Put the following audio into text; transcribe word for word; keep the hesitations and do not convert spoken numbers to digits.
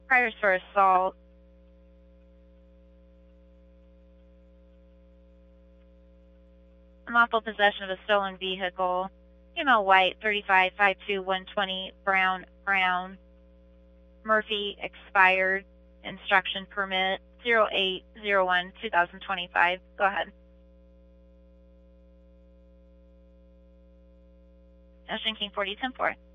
Priors for assault. Unlawful possession of a stolen vehicle. Female white, thirty-five, five two, one twenty, brown, brown. Murphy, expired. Instruction permit, zero eight zero one two thousand twenty-five. Go ahead. Ocean King forty ten four.